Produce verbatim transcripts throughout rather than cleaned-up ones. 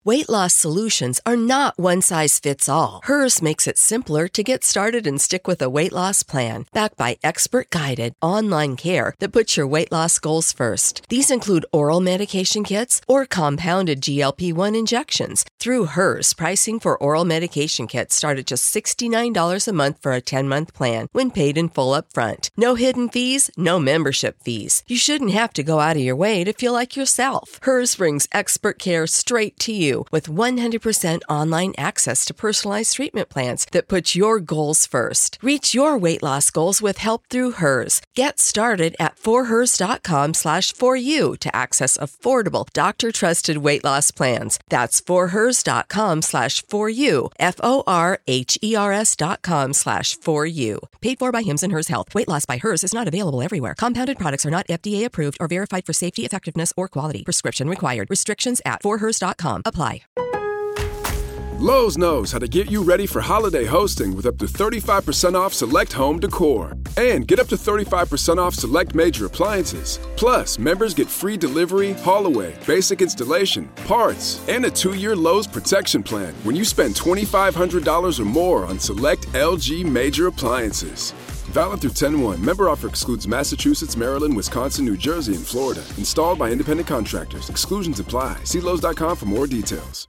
Weight loss solutions are not one size fits all. Hers makes it simpler to get started and stick with a weight loss plan, backed by expert-guided online care that puts your weight loss goals first. These include oral medication kits or compounded G L P one injections. Through Hers, pricing for oral medication kits start at just sixty-nine dollars a month for a ten-month plan when paid in full upfront. No hidden fees, no membership fees. You shouldn't have to go out of your way to feel like yourself. Hers brings expert care straight to you with one hundred percent online access to personalized treatment plans that put your goals first. Reach your weight loss goals with help through Hers. Get started at forhers.com slash for you to access affordable, doctor-trusted weight loss plans. That's forhers.com slash for you, F O R H E R S dot com slash for you. Paid for by Hims and Hers Health. Weight loss by Hers is not available everywhere. Compounded products are not F D A approved or verified for safety, effectiveness, or quality. Prescription required. Restrictions at for hers dot com apply. Lowe's knows how to get you ready for holiday hosting with up to thirty-five percent off select home decor. And get up to thirty-five percent off select major appliances. Plus, members get free delivery, haul away, basic installation, parts, and a two-year Lowe's protection plan when you spend twenty-five hundred dollars or more on select L G major appliances. Valid through ten one. Member offer excludes Massachusetts, Maryland, Wisconsin, New Jersey, and Florida. Installed by independent contractors. Exclusions apply. See Lowe's dot com for more details.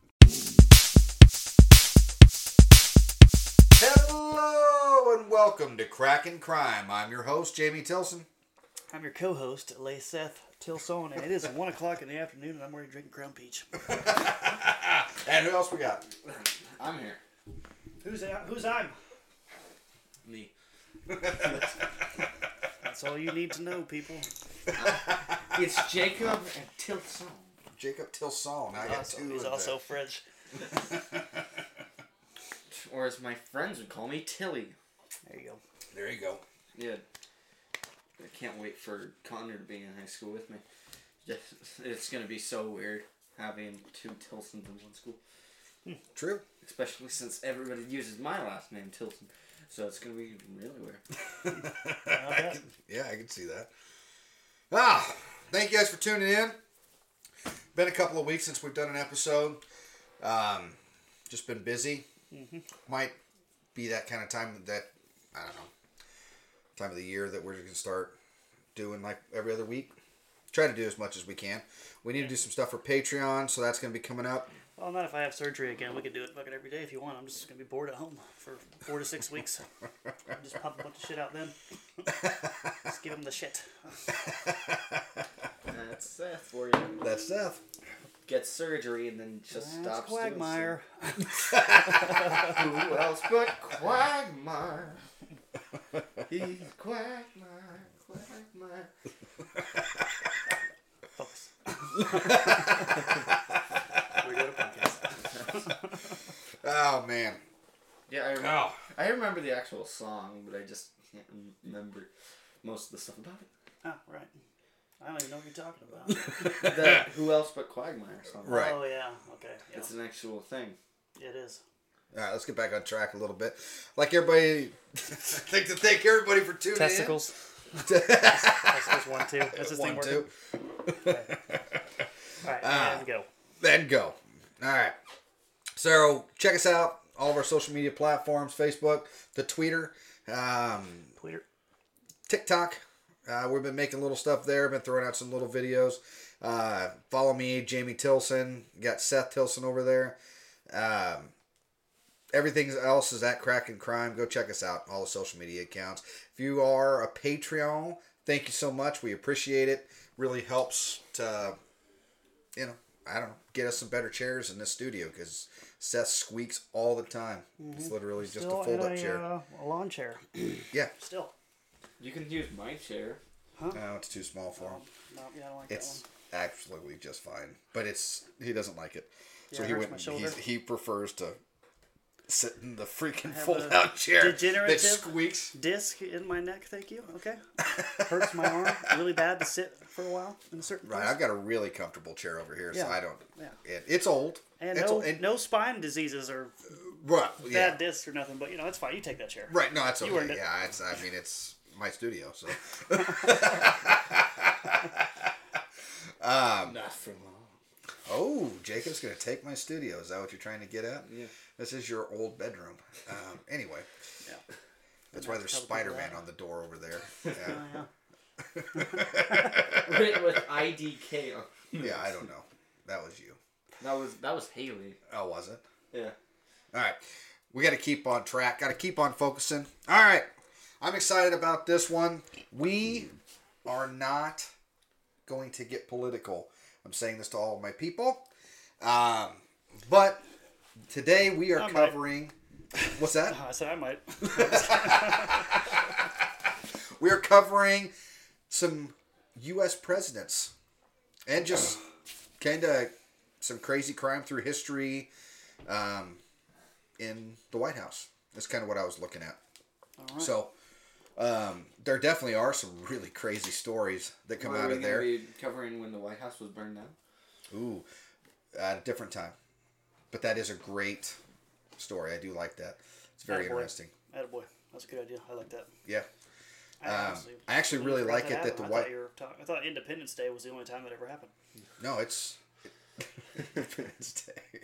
Hello and welcome to Crackin' Crime. I'm your host, Jamie Tilson. I'm your co-host, Layseth Tilson, and it is one o'clock in the afternoon, and I'm already drinking Crown Peach. And who else we got? I'm here. Who's I? Who's I'm? Me. That's all you need to know, people. It's Jacob and Tilson. Jacob Tilson. I got Also, two. he's of also them. French. Or as my friends would call me, Tilly. There you go. There you go. Yeah. I can't wait for Connor to be in high school with me. Just, it's going to be so weird having two Tilsons in one school. Hmm. True. Especially since everybody uses my last name, Tilson. So it's going to be really weird. I can, yeah, I can see that. Ah, thank you guys for tuning in. Been a couple of weeks since we've done an episode. Um, just been busy. Mm-hmm. Might be that kind of time that, I don't know, time of the year that we're going to start doing like every other week. Try to do as much as we can. We need to do some stuff for Patreon, so that's going to be coming up. Well, not if I have surgery again. We could do it fucking every day if you want. I'm just going to be bored at home for four to six weeks. Just pump a bunch of shit out then. Just give him the shit. That's Seth for you. That's Seth. Get surgery and then just That's stop Quagmire. Who else but Quagmire? He's Quagmire, Quagmire. Focus. We're doing a podcast. Oh, man. Yeah, I remember, Oh. I remember the actual song, but I just can't remember most of the stuff about it. Oh, right. I don't even know what you're talking about. The Who Else But Quagmire song. Right. Oh, yeah. Okay. Yeah. It's an actual thing. It is. All right, let's get back on track a little bit. Like everybody, I'd like to thank everybody for tuning Testicles. in. Testicles one, two. That's his thing One, working. two. Okay. All right, Ah. and go. Then go. All right. So check us out. All of our social media platforms: Facebook, the Twitter, um, Twitter. TikTok. Uh, we've been making little stuff there. Been throwing out some little videos. Uh, follow me, Jamie Tilson. Got Seth Tilson over there. Um, everything else is at Crackin' Crime. Go check us out. All the social media accounts. If you are a Patreon, thank you so much. We appreciate it. Really helps to, you know, I don't know, get us some better chairs in this studio because Seth squeaks all the time. Mm-hmm. It's literally just Still a fold-up in a, chair. Uh, a lawn chair. Yeah. Still. You can use my chair. Huh? No, it's too small for him. No, yeah, I don't like It's that one. absolutely just fine, but it's he doesn't like it, Yeah, so it he hurts went. my shoulder. He's, he prefers to sit in the freaking have fold-out a chair that degenerative squeaks. Disc in my neck, thank you. Okay. Hurts my arm really bad to sit for a while in a certain Right, place. I've got a really comfortable chair over here, so Yeah. I don't. Yeah. It, it's old. And it's no, old, and, no spine diseases or right, yeah. bad discs or nothing, but you know, it's fine. You take that chair. Right, no, it's You okay. earned it. Yeah, it's. I mean, it's my studio, so. Um, Not for long. Oh, Jacob's going to take my studio. Is that what you're trying to get at? Yeah. This is your old bedroom. Um, anyway. Yeah. That's why there's Spider-Man on the door over there. Yeah. Oh, yeah. Written with I D K on. Yeah, I don't know. That was you. That was that was Haley. Oh, was it? Yeah. All right. We got to keep on track. Got to keep on focusing. All right. I'm excited about this one. We are not going to get political. I'm saying this to all of my people. Um, but today we are I might. covering... What's that? I said I might. We are covering some U S presidents. And just kind of some crazy crime through history um, in the White House. That's kind of what I was looking at. All right. So, um, there definitely are some really crazy stories that come Or out are we of gonna there. be covering when the White House was burned down? Ooh, at a different time. But that is a great story. I do like that. It's very Attaboy. interesting. Attaboy. That's a good idea. I like that. Yeah. I, Um, honestly I actually completely really forgot like it that the happened. I White... thought, you were talk- I thought Independence Day was the only time that ever happened. No, it's... Independence Day.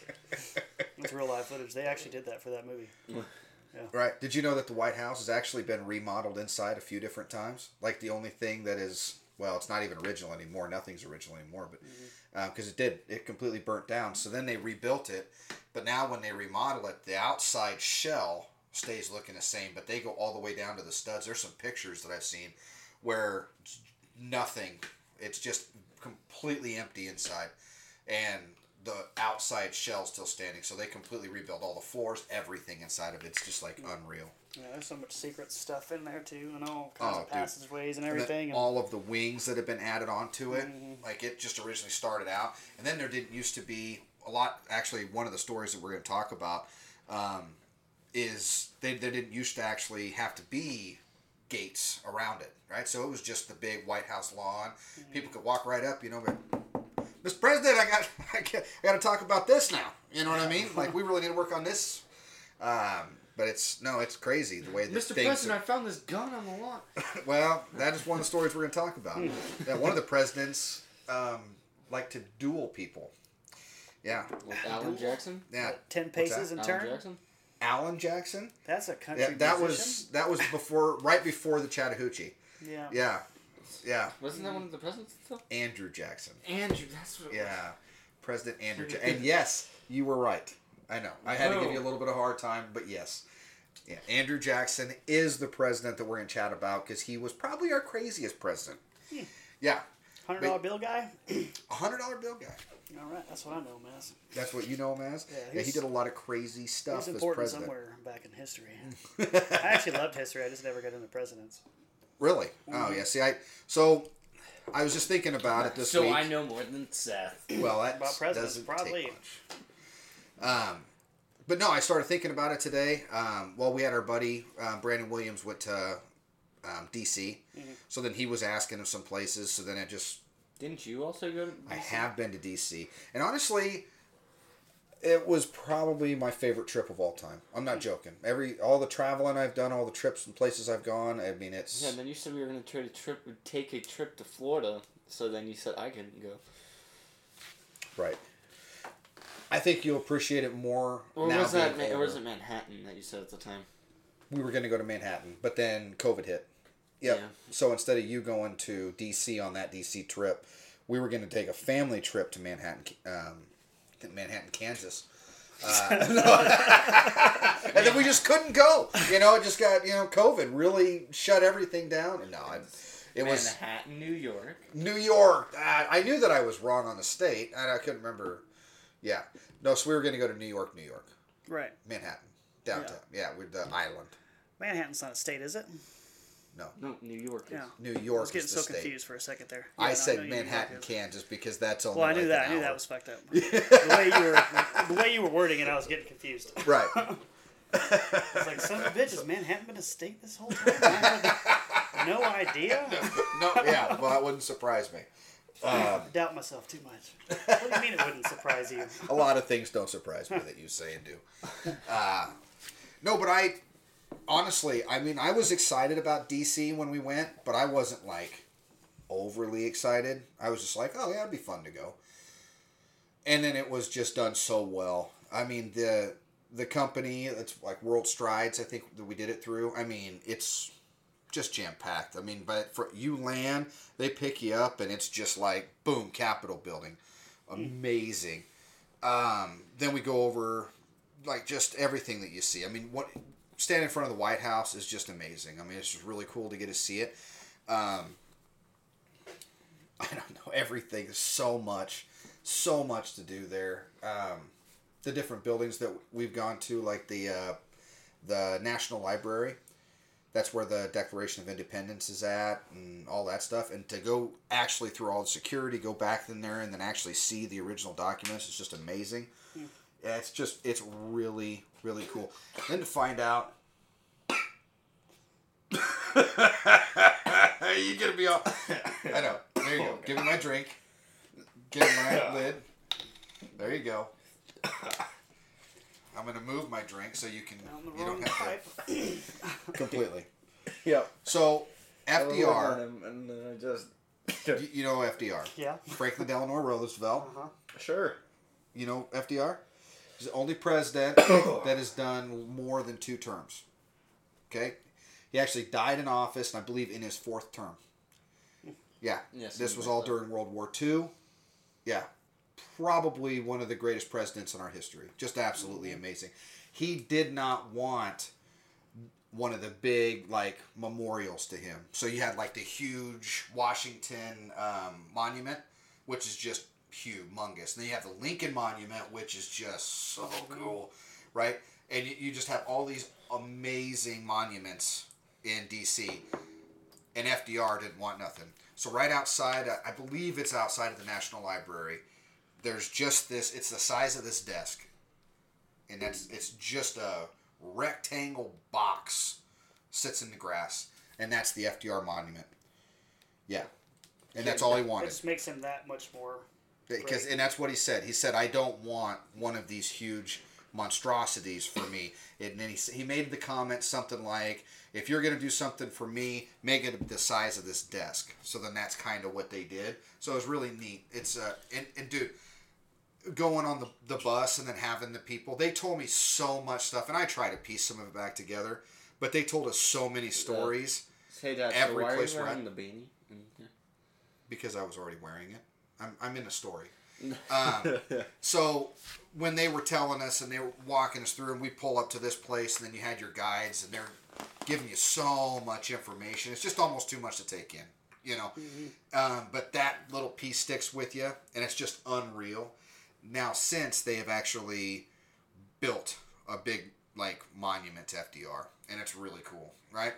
It's real live footage. They actually did that for that movie. Right. Did you know that the White House has actually been remodeled inside a few different times? Like the only thing that is, well, it's not even original anymore. Nothing's original anymore, but because Mm-hmm. uh, it did, it completely burnt down. So then they rebuilt it. But now when they remodel it, the outside shell stays looking the same, but they go all the way down to the studs. There's some pictures that I've seen where nothing, it's just completely empty inside, and the outside shell's still standing. So they completely rebuilt all the floors, everything inside of it. It's just like unreal. Yeah, there's so much secret stuff in there too, and all kinds Oh, of dude. passageways and And then everything. And all of the wings that have been added onto it, Mm-hmm. like it just originally started out, and then there didn't used to be a lot. Actually, one of the stories that we're going to talk about um, is they there didn't used to actually have to be gates around it, right? So it was just the big White House lawn. Mm-hmm. People could walk right up, you know. But, Mister President, I got I got, I got to talk about this now. You know what I mean? Like we really need to work on this. Um, but it's no, it's crazy the way that Mister things President, are- I found this gun on the lawn. well, that is one of the stories we're going to talk about. Hmm. That one of the presidents um, liked to duel people. Yeah, With Alan Jackson? yeah. ten What's paces that? in Alan turn. Jackson? Alan Jackson. That's a country Yeah, that musician. was that was before, right before the Chattahoochee. Yeah. Yeah, yeah. Wasn't that one of the presidents still? Andrew Jackson. Andrew, that's what it was. Yeah, President Andrew. Ja- and yes, you were right. I know. I had to give you a little bit of a hard time, but yes. Yeah, Andrew Jackson is the president that we're going to chat about because he was probably our craziest president. Hmm. Yeah, Hundred dollar bill guy. a hundred dollar bill guy. All right, that's what I know him as. That's what you know him as? Yeah, Yeah, he he's- did a lot of crazy stuff He's as important president. somewhere back in history. I actually loved history. I just never got into presidents. Really? Oh, yeah. See, I so I was just thinking about it this so week. I know more than Seth. Well, that About presidents, doesn't probably. take much. Um, but no, I started thinking about it today. Um, well, we had our buddy um, Brandon Williams went to um, D C, Mm-hmm. so then he was asking him some places. So then I just Didn't you also go to I have been to D C, and honestly, it was probably my favorite trip of all time. I'm not joking. Every all the traveling I've done, all the trips and places I've gone. I mean, it's Yeah, then you said we were going to try to trip, take a trip to Florida, so then you said I couldn't go. right. I think you'll appreciate it more Or now. was that, being Ma- or was older. it Manhattan that you said at the time? We were going to go to Manhattan, but then COVID hit. Yep. Yeah. So instead of you going to D C on that D C trip, we were going to take a family trip to Manhattan, um, Manhattan, Kansas. Uh, and then we just couldn't go. You know, it just got, you know, COVID really shut everything down. And no, I, it was Manhattan, New York. New York. Uh, I knew that I was wrong on the state, and I couldn't remember. Yeah. No, so we were going to go to New York, New York. Right. Manhattan. Downtown. Yeah, with the island. Manhattan's not a state, is it? No. No, New York. Is. Yeah. New I York was getting is the so state. confused for a second there. I Yeah, no, said know New York Manhattan, is. Kansas, because that's only Well, I like knew that. an I knew hour. that was fucked up. the way you were, the way you were wording it, I was getting confused. Right. I was like, son of a bitch, has Manhattan been a state this whole time? I had no idea. No, yeah, well, that wouldn't surprise me. I doubt myself too much. What do you mean it wouldn't surprise you? A lot of things don't surprise me that you say and do. Uh, no, but I, honestly, I mean, I was excited about D C when we went, but I wasn't, like, overly excited. I was just like, oh, yeah, it'd be fun to go. and then it was just done so well. I mean, the the company that's like World Strides, I think that we did it through. I mean, it's just jam packed. I mean, but for you land, they pick you up, and it's just like boom, Capitol building, amazing. Um, then we go over like just everything that you see. I mean, what standing in front of the White House is just amazing. I mean, it's just really cool to get to see it. Um, I don't know, everything. There's so much, so much to do there. Um, the different buildings that we've gone to, like the uh, the National Library. That's where the Declaration of Independence is at and all that stuff. And to go actually through all the security, go back in there and then actually see the original documents is just amazing. Mm. Yeah, it's just, it's really, really cool. Then to find out... You're going to be all... I know. There you go. Give me my drink. Give me my lid. There you go. I'm going to move my drink so you can... You don't have to... Completely. Yep. So, F D R... Him and then I just... you, you know F D R? Yeah. Franklin Delano Roosevelt. Uh-huh. Sure. You know F D R? He's the only president that has done more than two terms. Okay? He actually died in office, and I believe in his fourth term. Yeah. Yes, this was all during World War Two. Yeah. Probably one of the greatest presidents in our history. Just absolutely amazing. He did not want one of the big, like, memorials to him. So you had, like, the huge Washington um, Monument, which is just humongous. And then you have the Lincoln Monument, which is just so cool, right? And you, you just have all these amazing monuments in D C And F D R didn't want nothing. So right outside, I believe it's outside of the National Library, there's just this, it's the size of this desk. And that's, it's just a rectangle box sits in the grass. And that's the F D R monument. Yeah. And that's all he wanted. It just makes him that much more... Because, and that's what he said. He said, I don't want one of these huge monstrosities for me. And then he, he made the comment something like, if you're going to do something for me, make it the size of this desk. So then that's kind of what they did. So it was really neat. It's, uh, and, and dude... going on the, the bus and then having the people, they told me so much stuff, and I try to piece some of it back together, but they told us so many stories. Say that. Every so why place are you where wearing I, the beanie? Mm-hmm. Because I was already wearing it. I'm, I'm in a story. Um, so when they were telling us and they were walking us through, and we pull up to this place, and then you had your guides, and they're giving you so much information. It's just almost too much to take in, you know. Mm-hmm. Um, but that little piece sticks with you, and it's just unreal. Now, since they have actually built a big, like, monument to F D R, and it's really cool, right?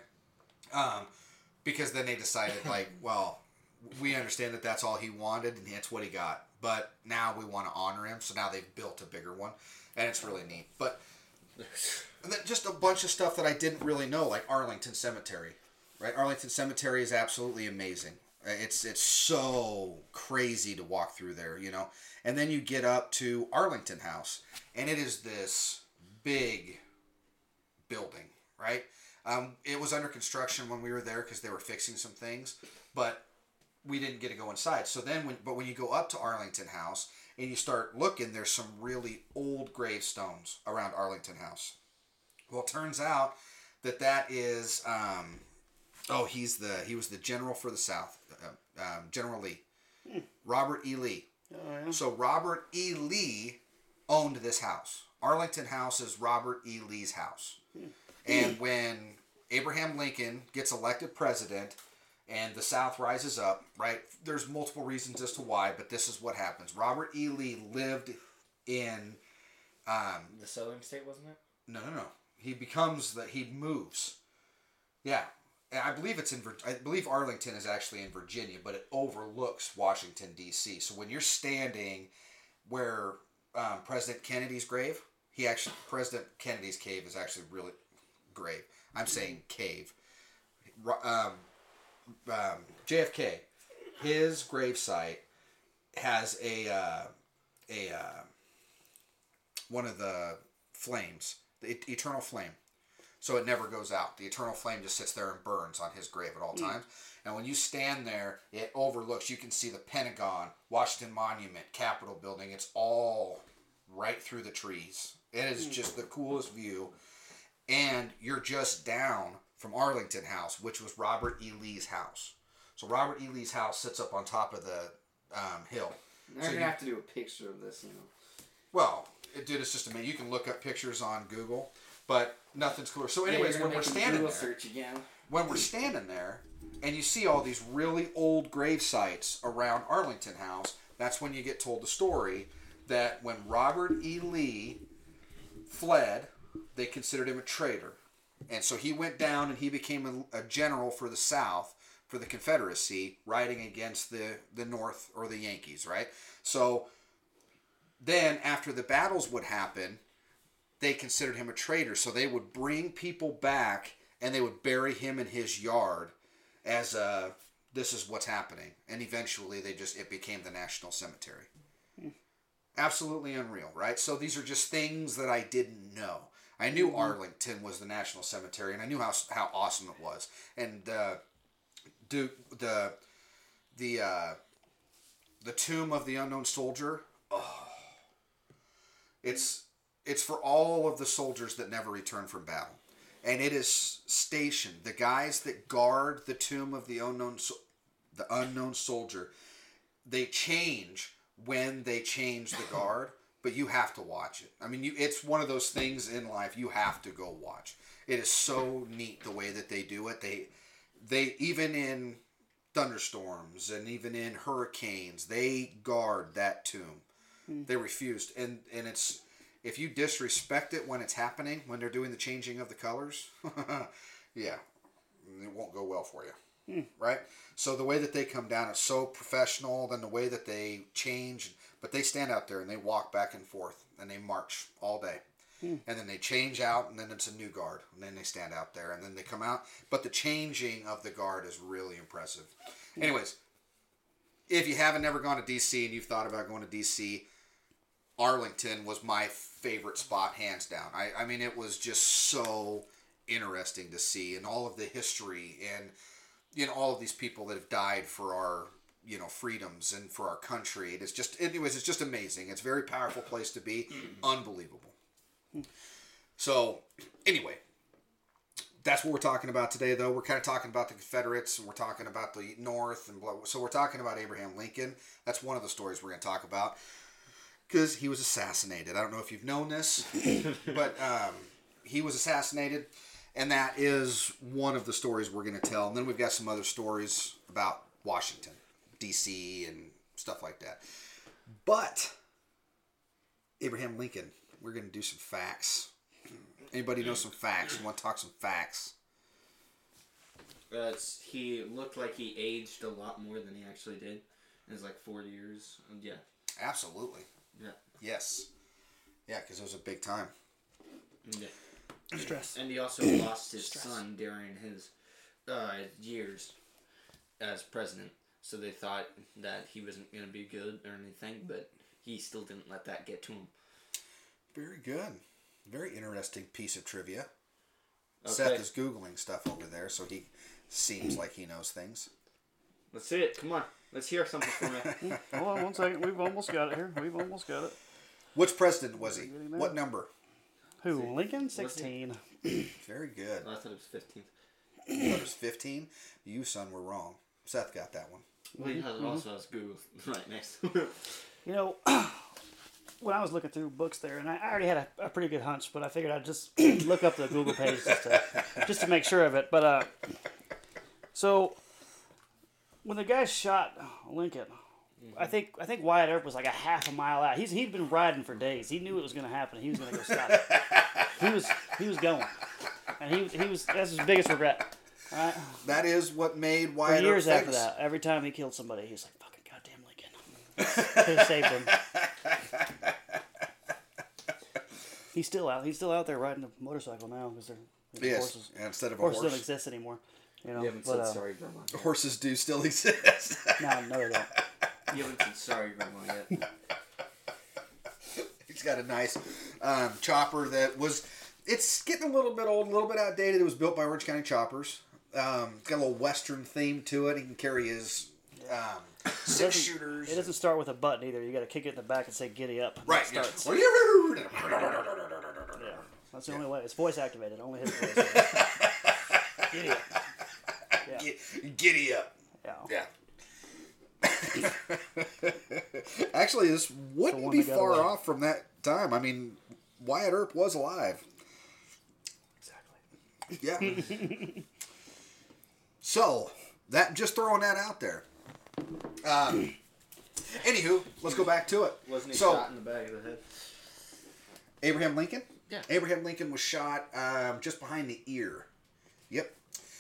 Um, because then they decided, like, well, we understand that that's all he wanted, and that's what he got, but now we want to honor him, so now they've built a bigger one, and it's really neat. But and then just a bunch of stuff that I didn't really know, like Arlington Cemetery, right? Arlington Cemetery is absolutely amazing. It's it's so crazy to walk through there, you know. And then you get up to Arlington House, and it is this big building, right? Um, it was under construction when we were there because they were fixing some things, but we didn't get to go inside. So then, when but when you go up to Arlington House and you start looking, there's some really old gravestones around Arlington House. Well, it turns out that that is, um, oh, he's the he was the general for the South, uh, um, General Lee, hmm. Robert E. Lee. Oh, yeah. So Robert E. Lee owned this house. Arlington House is Robert E. Lee's house. Hmm. And when Abraham Lincoln gets elected president and the South rises up, right, there's multiple reasons as to why, but this is what happens. Robert E. Lee lived in... Um, the southern state, wasn't it? No, no, no. He becomes... the He moves. Yeah. And I believe it's in. I believe Arlington is actually in Virginia, but it overlooks Washington D C. So when you're standing where um, President Kennedy's grave, he actually President Kennedy's cave is actually really grave. I'm saying cave. Um, um, J F K, his gravesite has a uh, a uh, one of the flames, the eternal flame. So it never goes out. The eternal flame just sits there and burns on his grave at all times. And when you stand there, it overlooks, you can see the Pentagon, Washington Monument, Capitol building. It's all right through the trees. It is just the coolest view. And you're just down from Arlington House, which was Robert E. Lee's house. So Robert E. Lee's house sits up on top of the um, hill. They're so gonna you, have to do a picture of this, you know. Well, it, dude, it's just amazing. You can look up pictures on Google, but nothing's cooler. So, anyways, yeah, when we're standing there, search again. when we're standing there, and you see all these really old grave sites around Arlington House, that's when you get told the story that when Robert E. Lee fled, they considered him a traitor. And so he went down and he became a, a general for the South, for the Confederacy, riding against the, the North or the Yankees, right? So then after the battles would happen, they considered him a traitor. So they would bring people back and they would bury him in his yard as a, this is what's happening. And eventually they just, it became the National Cemetery. Hmm. Absolutely unreal, right? So these are just things that I didn't know. I knew mm-hmm. Arlington was the National Cemetery, and I knew how how awesome it was. And uh, do the the uh, the tomb of the unknown soldier. Oh, it's it's for all of the soldiers that never return from battle, and it is stationed. The guys that guard the tomb of the unknown the unknown soldier, they change when they change the guard. But you have to watch it. I mean, you, it's one of those things in life you have to go watch. It is so neat the way that they do it. They, they even in thunderstorms and even in hurricanes, they guard that tomb. Mm. They refused, and and it's if you disrespect it when it's happening, when they're doing the changing of the colors, yeah, it won't go well for you, mm. right? So the way that they come down is so professional. Then the way that they change. But they stand out there and they walk back and forth and they march all day. Hmm. And then they change out and then it's a new guard. And then they stand out there and then they come out. But the changing of the guard is really impressive. Hmm. Anyways, if you haven't never gone to D C and you've thought about going to D C, Arlington was my favorite spot, hands down. I, I mean, it was just so interesting to see and all of the history and, you know, all of these people that have died for our, you know, freedoms and for our country. It is just, anyways, it's just amazing. It's a very powerful place to be. Unbelievable. So, anyway, that's what we're talking about today, though. We're kind of talking about the Confederates, and we're talking about the North, and blah, so we're talking about Abraham Lincoln. That's one of the stories we're going to talk about, because he was assassinated. I don't know if you've known this, but um, he was assassinated, and that is one of the stories we're going to tell. And then we've got some other stories about Washington, D C, and stuff like that. But Abraham Lincoln, we're going to do some facts. Anybody know some facts? You want to talk some facts? Uh, it's, he looked like he aged a lot more than he actually did. It was like four years. And yeah. Absolutely. Yeah. Yes. Yeah, because it was a big time. Yeah. Stress. And he also lost his Stress. son during his uh, years as president. So they thought that he wasn't going to be good or anything, but he still didn't let that get to him. Very good. Very interesting piece of trivia. Okay. Seth is Googling stuff over there, so he seems like he knows things. Let's see it. Come on. Let's hear something from you. Hold on one second. We've almost got it here. We've almost got it. Which president was he? What number? Who? Lincoln? sixteen. Very good. Oh, I thought it was fifteen. You thought it was fifteen? You, son, were wrong. Seth got that one. Well, he has, also has Google right next to it. You know, when I was looking through books there, and I already had a, a pretty good hunch, but I figured I'd just look up the Google page just to, just to make sure of it. But, uh, so, when the guy shot Lincoln, mm-hmm. I think I think Wyatt Earp was like a half a mile out. He's He'd been riding for days. He knew it was going to happen. He was going to go stop it. He was, he was going. And he, he was, that's his biggest regret. Right. That is what made Wyatt For years Earp after that, every time he killed somebody, he's like, fucking goddamn Lincoln. Could have saved him. He's still out. He's still out there riding a motorcycle now because they're you know, yes. horses. Yeah, instead of a horses horse. don't exist anymore. You know, you haven't but, said uh, sorry, Grandma. Horses do still exist. no, no, they don't. You haven't said sorry, Grandma, yet. He's got a nice um, chopper that was... it's getting a little bit old, a little bit outdated. It was built by Orange County Choppers. Um, it's got a little Western theme to it. He can carry his um, six shooters. It doesn't start with a button either. You got to kick it in the back and say "Giddy up." Right. It starts. Yeah. Yeah, that's the only way. It's voice activated. Only his voice. Giddy up. Yeah. Giddy up. Yeah. Yeah. Actually, this wouldn't one be that got far away. off from that time. I mean, Wyatt Earp was alive. Exactly. Yeah. So, that just throwing that out there. Um, anywho, let's go back to it. Wasn't he so, shot in the back of the head? Abraham Lincoln? Yeah. Abraham Lincoln was shot um, just behind the ear. Yep.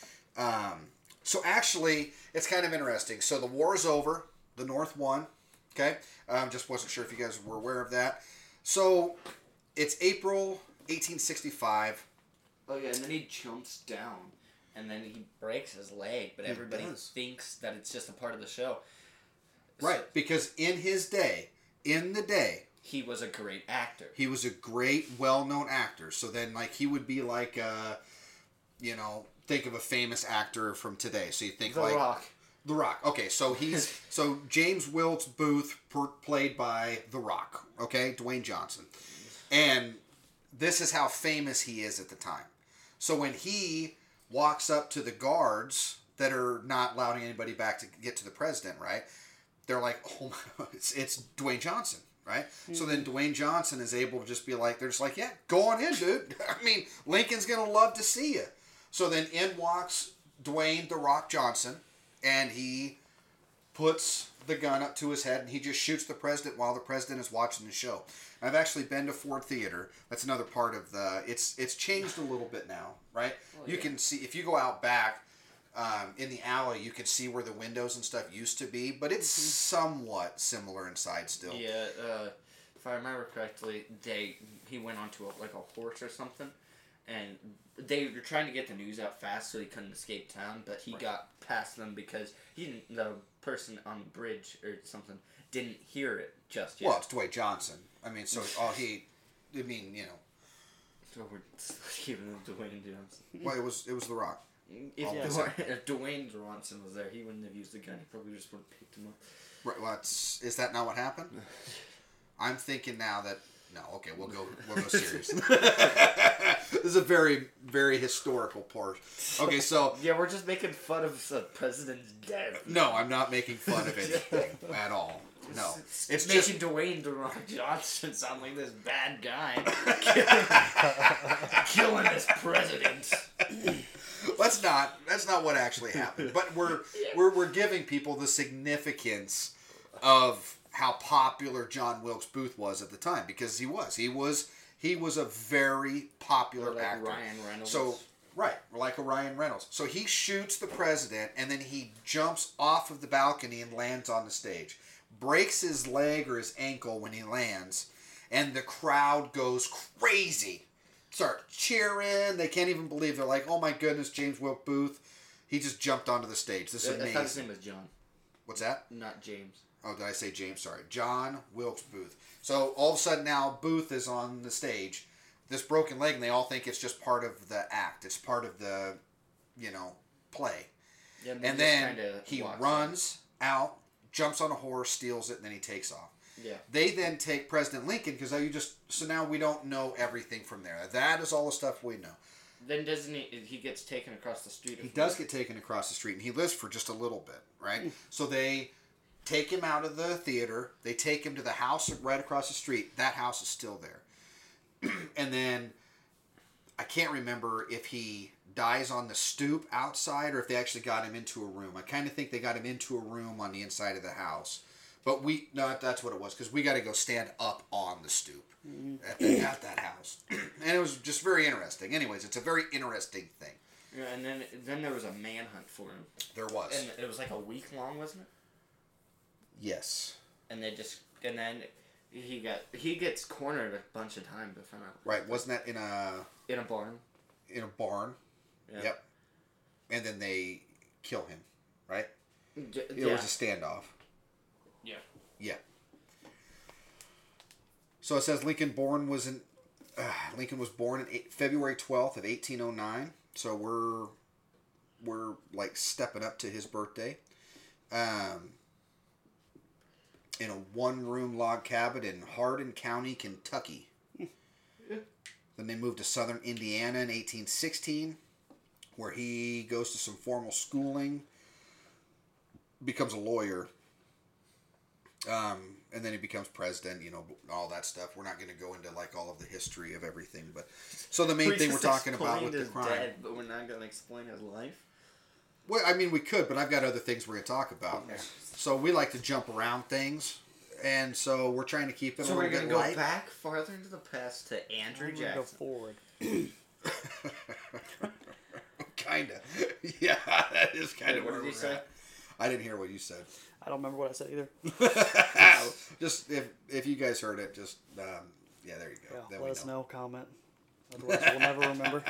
Um, so actually, it's kind of interesting. So the war is over. The North won. Okay? Um, just wasn't sure if you guys were aware of that. So it's April eighteen sixty-five. Oh yeah, and then he jumps down, and then he breaks his leg, but He everybody does. thinks that it's just a part of the show. Right. Because in his day, in the day, He was a great actor. he was a great, well-known actor. So then, like, he would be like, uh, you know, think of a famous actor from today. So you think The like Rock. The Rock. Okay, so he's so James Wilkes Booth, per, played by The Rock. Okay, Dwayne Johnson, and this is how famous he is at the time. So when he walks up to the guards that are not allowing anybody back to get to the president, right? They're like, oh my, it's it's Dwayne Johnson, right? Mm-hmm. So then Dwayne Johnson is able to just be like, they're just like, yeah, go on in, dude. I mean, Lincoln's gonna love to see you. So then in walks Dwayne The Rock Johnson, and he puts the gun up to his head, and he just shoots the president while the president is watching the show. I've actually been to Ford Theater. That's another part of the. It's it's changed a little bit now, right? Oh, you yeah. can see if you go out back um, in the alley, you can see where the windows and stuff used to be, but it's mm-hmm. somewhat similar inside still. Yeah, uh, if I remember correctly, they he went onto a, like a horse or something, and they were trying to get the news out fast so he couldn't escape town, but he right. got past them because he didn't. The person on the bridge or something didn't hear it just yet. Well, it's Dwayne Johnson. I mean, so all he, I mean, you know. So we're keeping Dwayne Johnson. Well, it was it was The Rock. If, yeah. Dwayne, if Dwayne Johnson was there, he wouldn't have used the gun. He probably just would have picked him up. Right. Well, it's, is that not what happened? I'm thinking now that no. Okay, we'll go. We'll go serious. This is a very very historical part. Okay, so yeah, we're just making fun of the president's death. No, I'm not making fun of anything at all. No, it's, it's making just Dwayne The Rock Johnson sound like this bad guy, killing, killing this president. That's not that's not what actually happened. But we're yeah. we're we're giving people the significance of how popular John Wilkes Booth was at the time, because he was he was he was a very popular like actor. Ryan Reynolds. So right, like a Ryan Reynolds. So he shoots the president, and then he jumps off of the balcony and lands on the stage. Breaks his leg or his ankle when he lands, and the crowd goes crazy. Start cheering. They can't even believe. They're like, oh my goodness, James Wilkes Booth. He just jumped onto the stage. This is amazing. I thought his name was John. What's that? Not James. Oh, did I say James? Sorry. John Wilkes Booth. So all of a sudden now Booth is on the stage. This broken leg, and they all think it's just part of the act. It's part of the, you know, play. Yeah, and then he runs in. out, jumps on a horse, steals it, and then he takes off. Yeah. They then take President Lincoln, because you just so now we don't know everything from there. That is all the stuff we know. Then doesn't he? He gets taken across the street. He does get taken across the street, and he lives for just a little bit, right? Mm. So they take him out of the theater. They take him to the house right across the street. That house is still there. And then I can't remember if he dies on the stoop outside or if they actually got him into a room. I kind of think they got him into a room on the inside of the house. But we, no, that's what it was, because we got to go stand up on the stoop mm-hmm. at, the, at that house. And it was just very interesting. Anyways, it's a very interesting thing. Yeah, and then then there was a manhunt for him. There was. And it was like a week long, wasn't it? Yes. And they just, and then he got, he gets cornered a bunch of times. If I'm not right, wasn't that in a... In a barn. In a barn. Yeah. Yep. And then they kill him, right? D- it yeah. was a standoff. Yeah. Yeah. So it says Lincoln born was in uh, Lincoln was born on eight, February twelfth of eighteen oh nine. So we're we're like stepping up to his birthday. Um, in a one-room log cabin in Hardin County, Kentucky. Then they moved to southern Indiana in eighteen sixteen, where he goes to some formal schooling, becomes a lawyer, um, and then he becomes president, you know, all that stuff. We're not going to go into, like, all of the history of everything. But so the main we thing we're talking about with the his crime... Dead, but we're not going to explain his life? Well, I mean, we could, but I've got other things we're going to talk about. Okay. So we like to jump around things, and so we're trying to keep it So a we're little going bit to go light. back farther into the past to Andrew I'm gonna go Jackson. forward. Kind of. Yeah, that is kind of What where did he we're say? at. I didn't hear what you said. I don't remember what I said either. Just if if you guys heard it, just um, yeah, there you go. Yeah, Then let we us know. Comment. Otherwise, we'll never remember.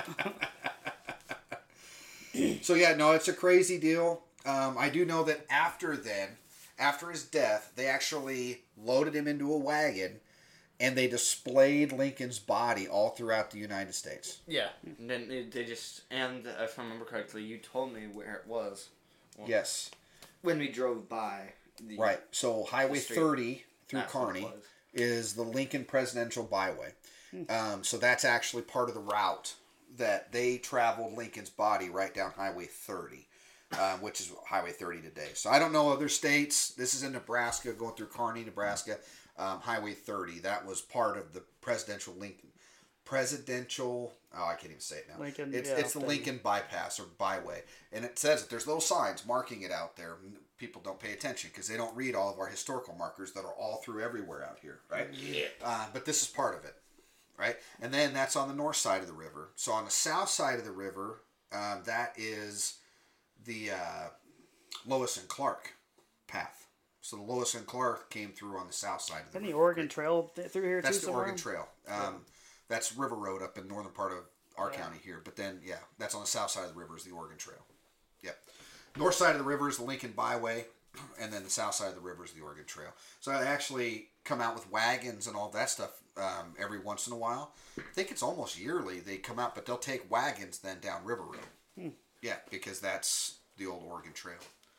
So yeah, no, it's a crazy deal. Um, I do know that after then, after his death, they actually loaded him into a wagon, and they displayed Lincoln's body all throughout the United States. Yeah. And then they, they just, and if I remember correctly, you told me where it was. Well, Yes. When we drove by. The, Right. So Highway the street. thirty through That's what it Kearney was. is the Lincoln Presidential Byway. Um, so that's actually part of the route that they traveled Lincoln's body right down Highway thirty, um, which is Highway thirty today. So I don't know other states. This is in Nebraska, going through Kearney, Nebraska. Um, Highway thirty, that was part of the presidential Lincoln. Presidential, oh, I can't even say it now. Lincoln, it's yeah, it's the thing. Lincoln bypass or byway, and it says it. There's little signs marking it out there. People don't pay attention because they don't read all of our historical markers that are all through everywhere out here, right? Yeah. Uh, but this is part of it, right? And then that's on the north side of the river. So on the south side of the river, um, that is the uh, Lois and Clark path. So the Lois and Clark came through on the south side of the Isn't the river. Oregon Trail th- through here That's too? the somewhere? Oregon Trail. Um, That's River Road up in the northern part of our Yeah. county here. But then, yeah, that's on the south side of the river is the Oregon Trail. Yep. North side of the river is the Lincoln Byway, and then the south side of the river is the Oregon Trail. So they actually come out with wagons and all that stuff um, every once in a while. I think it's almost yearly they come out, but they'll take wagons then down River Road. Hmm. Yeah, because that's the old Oregon Trail.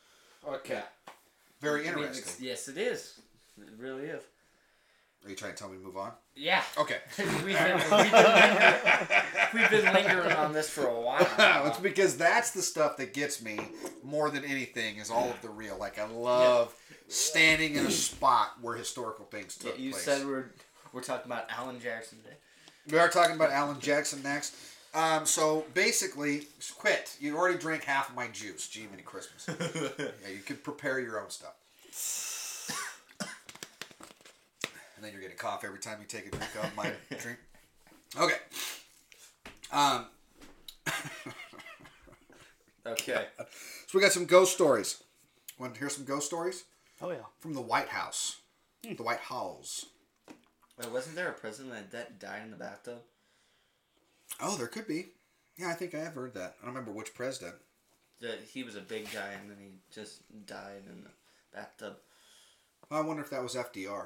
Okay. Very I mean, interesting. it's- yes, it is. It really is. Are you trying to tell me to move on? Yeah. Okay. we've, been, we've, been lingering, we've been lingering on this for a while. now. It's because that's the stuff that gets me more than anything is all of the real. Like I love standing in a spot where historical things Yeah, took you place. said we're we're talking about Alan Jackson today. We are talking about Alan Jackson next. Um, so basically, quit. You already drank half of my juice. Gee, many Christmas. Yeah, you could prepare your own stuff. And then you're getting cough every time you take a drink of my drink. Okay. Um. Okay. So we got some ghost stories. Want to hear some ghost stories? Oh yeah. From the White House. The White House. Wait, wasn't there a president that died in the bathtub? Oh, there could be. Yeah, I think I have heard that. I don't remember which president. That he was a big guy and then he just died in the bathtub. I wonder if that was F D R.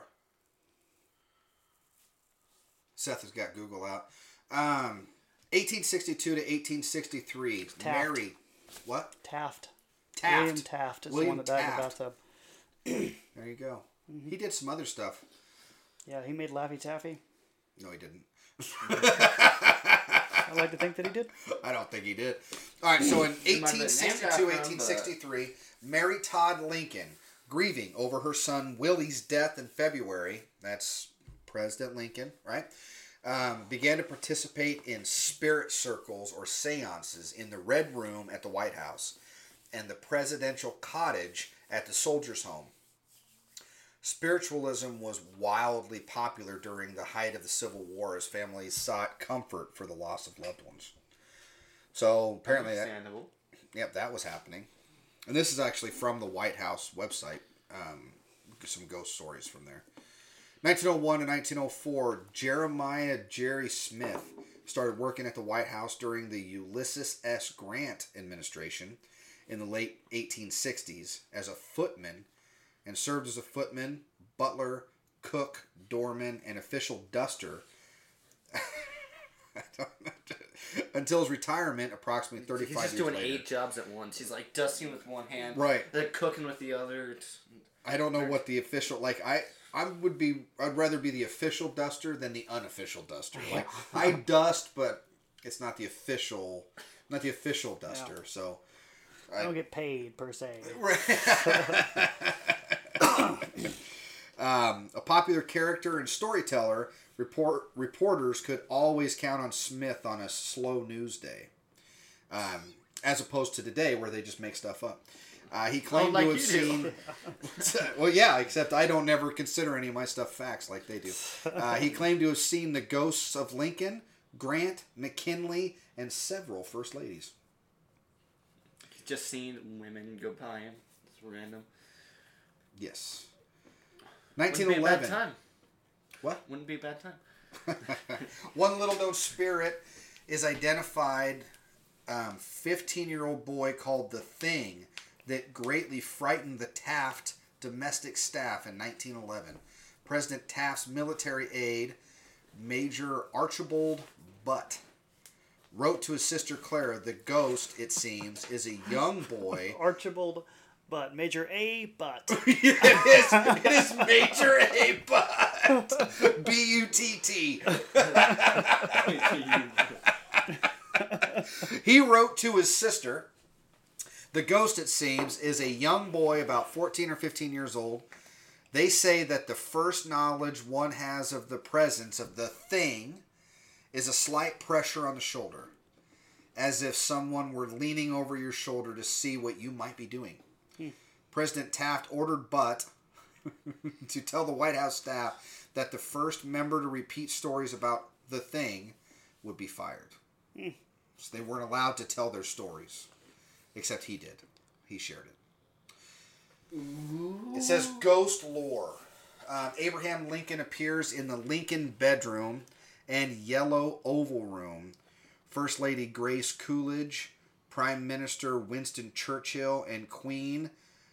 Seth has got Google out. Um, eighteen sixty-two to eighteen sixty-three. Taft. Mary. What? Taft. Taft. William Taft is William the one that died Taft. in the bathtub. There you go. He did some other stuff. Yeah, he made Laffy Taffy. No, he didn't. I like to think that he did. I don't think he did. All right, so in He might have been eighteen sixty-two, named after him, eighteen sixty-three, Mary Todd Lincoln, grieving over her son Willie's death in February, that's President Lincoln, right? Um, began to participate in spirit circles or seances in the Red Room at the White House and the presidential cottage at the Soldiers' Home. Spiritualism was wildly popular during the height of the Civil War as families sought comfort for the loss of loved ones. So apparently, that, Understandable. yep, that was happening. And this is actually from the White House website. Um, some ghost stories from there. nineteen oh one to nineteen oh four, Jeremiah Jerry Smith started working at the White House during the Ulysses S. Grant administration in the late eighteen sixties as a footman and served as a footman, butler, cook, doorman, and official duster until his retirement approximately thirty-five He's just years doing later. eight jobs at once. He's like dusting with one hand, Right. then cooking with the other. It's, I don't know what the official like. I I would be. I'd rather be the official duster than the unofficial duster. Like I dust, but it's not the official, not the official duster. Yeah. So I don't get paid per se. um, a popular character and storyteller, report reporters could always count on Smith on a slow news day, um, as opposed to today where they just make stuff up. Uh, he claimed like to have you seen. Well, yeah, except I don't never consider any of my stuff facts like they do. Uh, he claimed to have seen the ghosts of Lincoln, Grant, McKinley, and several first ladies. just seen women go by him. It's random. Yes. Wouldn't nineteen be a bad eleven. time. What? Wouldn't be a bad time. One little known spirit is identified. Um, fifteen-year-old boy called the Thing that greatly frightened the Taft domestic staff in nineteen eleven. President Taft's military aide, Major Archibald Butt, wrote to his sister Clara, the ghost, it seems, is a young boy. Archibald Butt. Major A. Butt. it is. It is Major A. Butt. B U T T. He wrote to his sister. The ghost, it seems, is a young boy about fourteen or fifteen years old. They say that the first knowledge one has of the presence of the Thing is a slight pressure on the shoulder, as if someone were leaning over your shoulder to see what you might be doing. Hmm. President Taft ordered Butt to tell the White House staff that the first member to repeat stories about the Thing would be fired. Hmm. So they weren't allowed to tell their stories. Except he did. He shared it. Ooh. It says ghost lore. Um, Abraham Lincoln appears in the Lincoln bedroom and Yellow Oval Room. First Lady Grace Coolidge, Prime Minister Winston Churchill, and Queen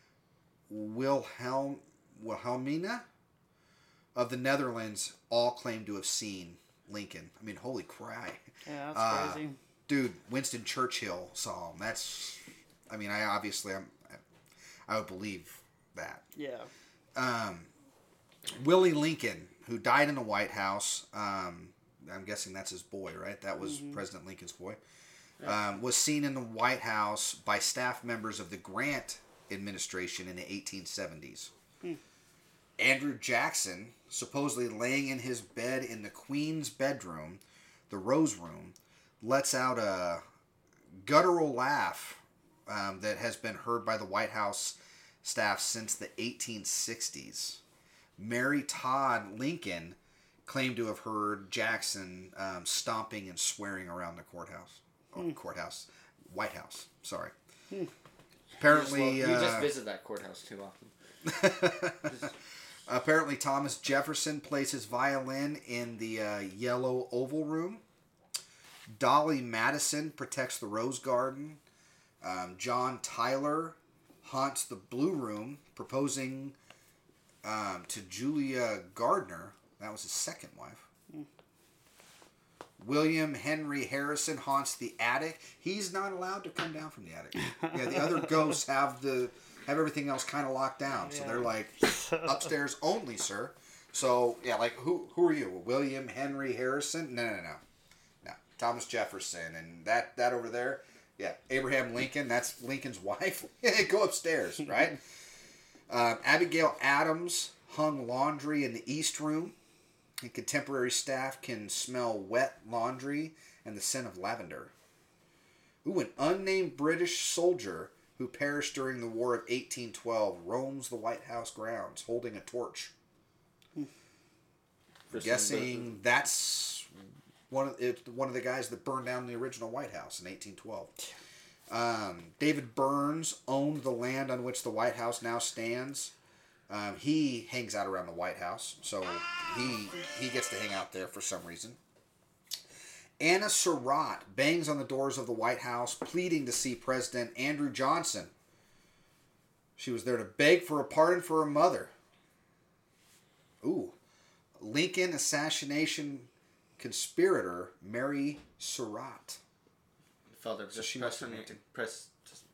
Wilhelm, Wilhelmina of the Netherlands all claim to have seen Lincoln. I mean, holy crap. Yeah, that's uh, crazy. Dude, Winston Churchill saw him. That's, I mean, I obviously, I'm, I would believe that. Yeah. Um, Willie Lincoln, who died in the White House, um, I'm guessing that's his boy, right? That was mm-hmm. President Lincoln's boy. Yeah. Um, was seen in the White House by staff members of the Grant administration in the eighteen seventies. Hmm. Andrew Jackson, supposedly laying in his bed in the Queen's bedroom, the Rose Room, lets out a guttural laugh um, that has been heard by the White House staff since the eighteen sixties. Mary Todd Lincoln claimed to have heard Jackson um, stomping and swearing around the courthouse. Oh, mm. Courthouse. White House. Sorry. Mm. Apparently... You just, uh, just visit that courthouse too often. just... Apparently Thomas Jefferson plays his violin in the uh, Yellow Oval Room. Dolly Madison protects the Rose Garden. Um, John Tyler haunts the Blue Room, proposing um, to Julia Gardner. That was his second wife. Mm. William Henry Harrison haunts the attic. He's not allowed to come down from the attic. Yeah, the other ghosts have the have everything else kind of locked down. So yeah. They're like, upstairs only, sir. So, yeah, like, who who are you? William Henry Harrison? No, no, no. No, Thomas Jefferson. And that, that over there, yeah, Abraham Lincoln, that's Lincoln's wife. Go upstairs, right? um, Abigail Adams hung laundry in the East Room. And contemporary staff can smell wet laundry and the scent of lavender. Ooh, an unnamed British soldier who perished during the War of eighteen twelve roams the White House grounds holding a torch. Hmm. I'm guessing that's one of it, one of the guys that burned down the original White House in eighteen twelve. Um, David Burns owned the land on which the White House now stands. Um, he hangs out around the White House, so he he gets to hang out there for some reason. Anna Surratt bangs on the doors of the White House, pleading to see President Andrew Johnson. She was there to beg for a pardon for her mother. Ooh. Lincoln assassination conspirator Mary Surratt. Felder, So just she press must have on meant your- to. press. Just,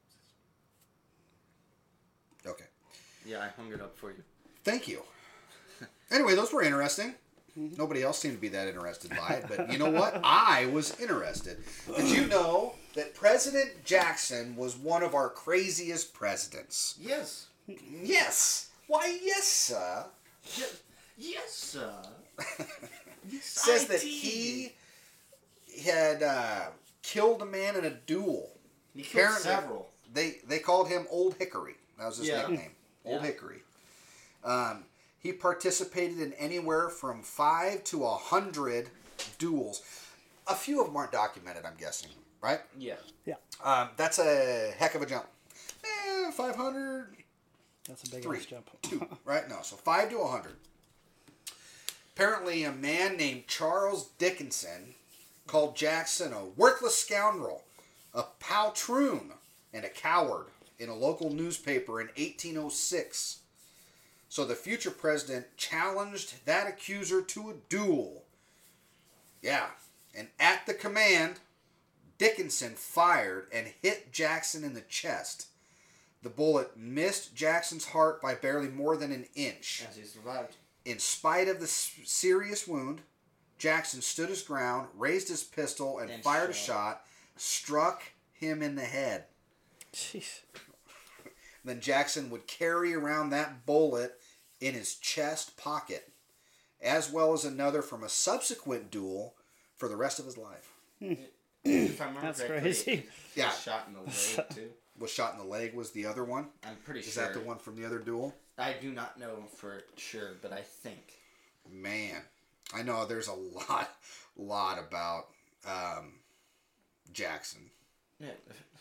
Okay. yeah, I hung it up for you. Thank you. Anyway, those were interesting. Nobody else seemed to be that interested by it, but you know what? I was interested. Did you know that President Jackson was one of our craziest presidents? Yes. Yes. Why, yes, sir. Yes, yes sir. Yes, Says I that did. he had uh, killed a man in a duel. He killed Apparently, several. They they called him Old Hickory. That was his Yeah. nickname. Old Yeah. Hickory. Um, he participated in anywhere from five to a hundred duels. A few of them aren't documented, I'm guessing, right? Yeah. Yeah, Um, that's a heck of a jump. Eh, five hundred, that's a big Three. ass jump. two, right? No, so five to a hundred. Apparently, a man named Charles Dickinson called Jackson a worthless scoundrel, a poltroon, and a coward in a local newspaper in eighteen oh six. So the future president challenged that accuser to a duel. Yeah, and at the command, Dickinson fired and hit Jackson in the chest. The bullet missed Jackson's heart by barely more than an inch. As he survived. In spite of the s- serious wound, Jackson stood his ground, raised his pistol, and And fired a shot. shot, struck him in the head. Jeez. Then Jackson would carry around that bullet in his chest pocket, as well as another from a subsequent duel for the rest of his life. If I remember That's correctly, crazy. he Yeah. was shot in the leg too. Was shot in the leg was the other one. I'm pretty Is sure. that the one from the other duel? I do not know for sure, but I think. Man, I know there's a lot, lot about um, Jackson. Yeah.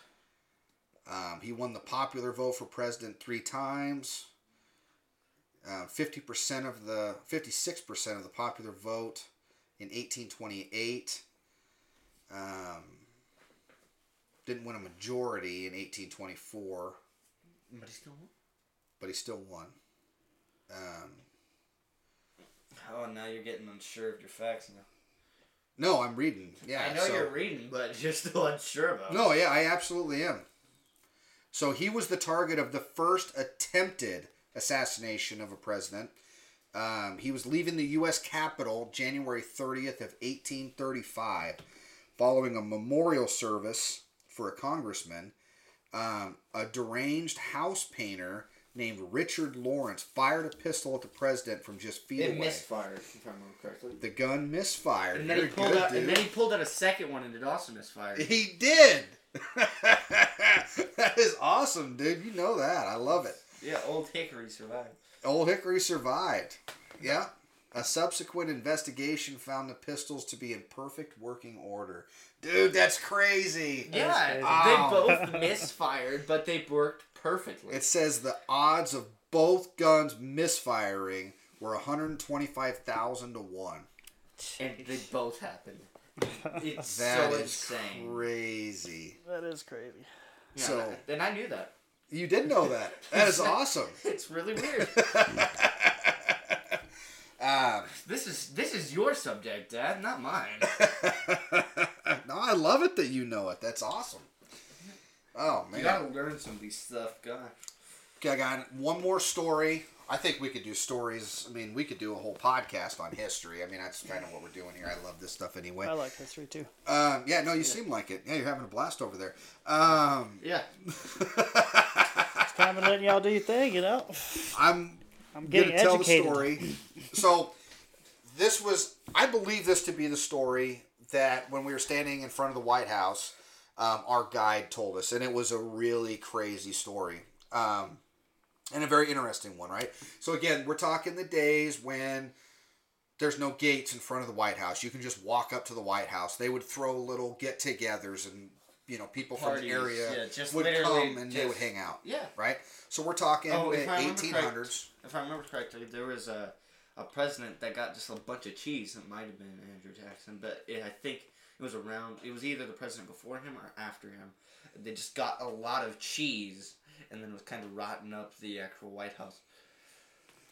Um, he won the popular vote for president three times. Uh, Fifty percent of the fifty-six percent of the popular vote in eighteen twenty-eight. Um, didn't win a majority in eighteen twenty-four, But he still won. but he still won. Um, Oh, now you're getting unsure of your facts now. no, I'm reading. Yeah, I know so- you're reading, but you're still unsure about it. No, yeah, I absolutely am. So he was the target of the first attempted assassination of a president. Um, he was leaving the U S Capitol January thirtieth of eighteen thirty-five, following a memorial service for a congressman. Um, a deranged house painter named Richard Lawrence fired a pistol at the president from just feet It away. misfired, if I remember correctly. The gun misfired. And then he Very pulled good, out, and dude. then he pulled out a second one, and it also misfired. He did. That is awesome, dude. You know that. I love it. Yeah, Old Hickory survived. Old Hickory survived. Yeah. A subsequent investigation found the pistols to be in perfect working order. Dude, that's crazy. Yeah, crazy. Wow. they both misfired, but they worked perfectly. It says the odds of both guns misfiring were one hundred twenty-five thousand to one. and they both happened. It's That so is insane. crazy. That is crazy. Yeah, So- and I knew that. You did know that. That is awesome. It's really weird. Um, This is this is your subject, Dad, not mine. no, I love it that you know it. That's awesome. Oh, man. You gotta learn some of these stuff, God. Okay, I got one more story. I think we could do stories. I mean, we could do a whole podcast on history. I mean, that's kind of what we're doing here. I love this stuff anyway. I like history too. Um, yeah, no, you seem like it. Yeah, you're having a blast over there. Um, Yeah. It's time to letting y'all do your thing, you know. I'm I'm going getting to tell educated. the story. So, this was, I believe this to be the story that when we were standing in front of the White House, um, our guide told us. And it was a really crazy story. Um, and a very interesting one, right? So, again, we're talking the days when there's no gates in front of the White House. You can just walk up to the White House. They would throw little get-togethers and, you know, people from the Parties, area yeah, just would literally come and they just- would hang out. Yeah. Right? So, we're talking Oh, the if I remember eighteen correct- hundreds. If I remember correctly, there was a, a president that got just a bunch of cheese. It might have been Andrew Jackson, but it, I think it was around. It was either the president before him or after him. They just got a lot of cheese, and then it was kind of rotting up the actual White House.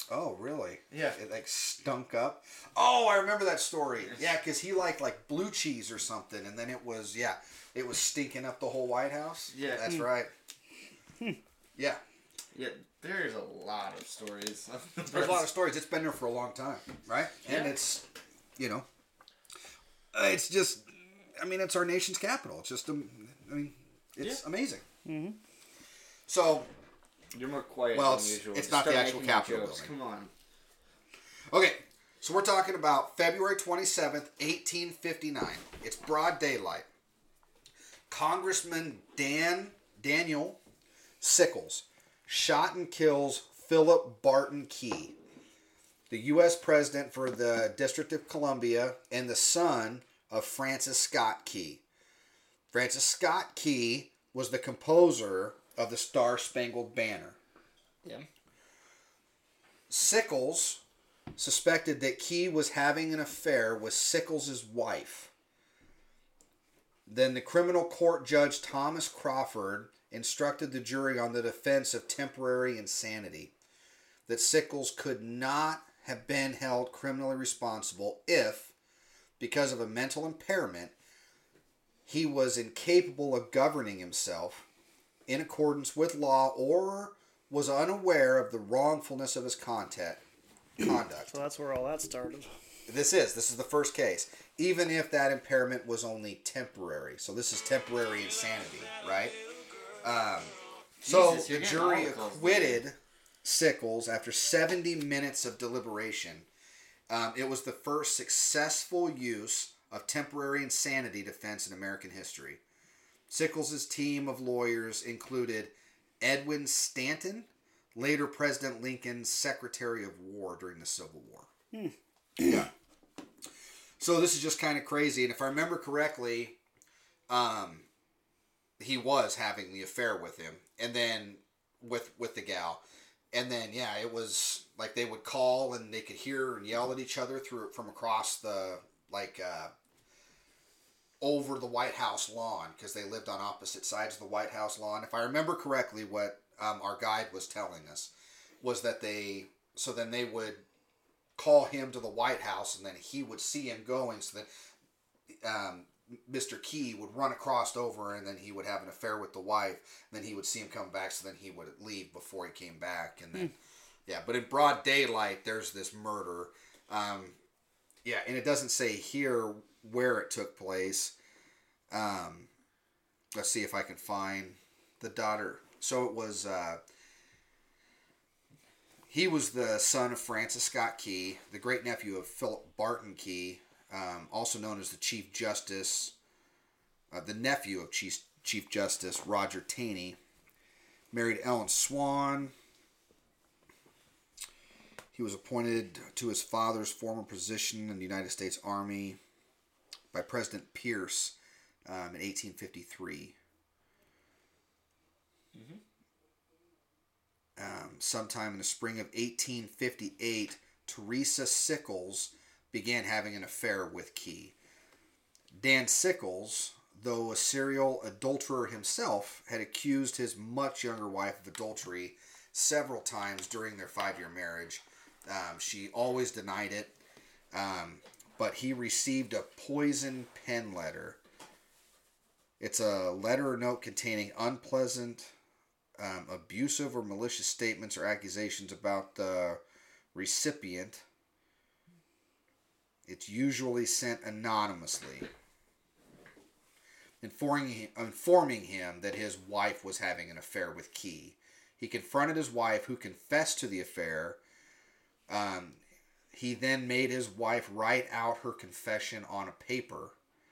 Oh, really? Yeah. It like stunk up. Oh, I remember that story. Yeah, because he liked like blue cheese or something, and then it was yeah, it was stinking up the whole White House. Yeah. That's right. Yeah. Yeah, there's a lot of stories. There's a lot of stories. It's been there for a long time, right? And Yeah. it's, you know, uh, it's just, I mean, it's our nation's capital. It's just, um, I mean, it's Yeah. amazing. Mm-hmm. So, You're more quiet Well, than it's- usual. it's Just not the start actual making your Capitol jokes. building. Come on. okay, so we're talking about February twenty-seventh, eighteen fifty-nine. It's broad daylight. Congressman Dan Daniel Sickles shot and kills Philip Barton Key, the U S president for the District of Columbia and the son of Francis Scott Key. Francis Scott Key was the composer of the Star-Spangled Banner. Yeah. Sickles suspected that Key was having an affair with Sickles' wife. Then the criminal court judge Thomas Crawford instructed the jury on the defense of temporary insanity, that Sickles could not have been held criminally responsible if, because of a mental impairment, he was incapable of governing himself in accordance with law or was unaware of the wrongfulness of his contact, conduct. So that's where all that started. This is. This is the first case. Even if that impairment was only temporary. So this is temporary insanity, right? Um, so Jesus, the you're getting jury articles, acquitted Sickles after seventy minutes of deliberation. Um, it was the first successful use of temporary insanity defense in American history. Sickles' team of lawyers included Edwin Stanton, later President Lincoln's Secretary of War during the Civil War. Hmm. Yeah. So this is just kind of crazy. And if I remember correctly, um, he was having the affair with him. And then with with the gal. And then, yeah, it was like they would call and they could hear and yell at each other through from across the, like, uh, over the White House lawn, because they lived on opposite sides of the White House lawn. If I remember correctly, what um, our guide was telling us was that they, so then they would call him to the White House, and then he would see him going, so that um, Mister Key would run across over, and then he would have an affair with the wife, and then he would see him come back, so then he would leave before he came back, and then, yeah, but in broad daylight, there's this murder. Um, yeah, and it doesn't say here where it took place. Um, let's see if I can find the daughter. So it was, uh, he was the son of Francis Scott Key, the great-nephew of Philip Barton Key, um, also known as the Chief Justice, uh, the nephew of Chief, Chief Justice Roger Taney. Married Ellen Swan. He was appointed to his father's former position in the United States Army by President Pierce um, in eighteen fifty-three. Mm-hmm. Um, sometime in the spring of eighteen fifty-eight, Teresa Sickles began having an affair with Key. Dan Sickles, though a serial adulterer himself, had accused his much younger wife of adultery several times during their five-year marriage. Um, she always denied it, um, but he received a poison pen letter. It's a letter or note containing unpleasant, um, abusive, or malicious statements or accusations about the recipient. It's usually sent anonymously, informing, informing him that his wife was having an affair with Key. He confronted his wife, who confessed to the affair. Um, he then made his wife write out her confession on a paper.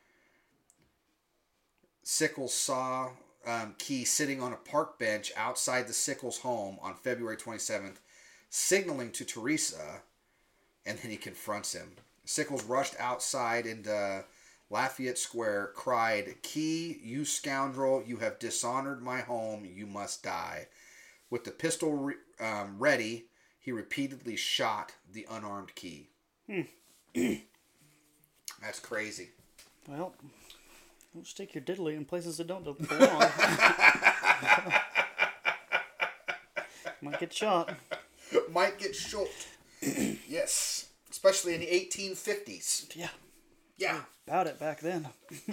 Sickles saw um, Key sitting on a park bench outside the Sickles home on February twenty-seventh, signaling to Teresa, and then he confronts him. Sickles rushed outside into Lafayette Square, cried, "Key, you scoundrel, you have dishonored my home, you must die." With the pistol re- um, ready, he repeatedly shot the unarmed Key. Hmm. That's crazy. Well, don't stick your diddly in places that don't belong. Might get shot. might get short. Yes. Especially in the eighteen fifties. Yeah. Yeah. About it back then.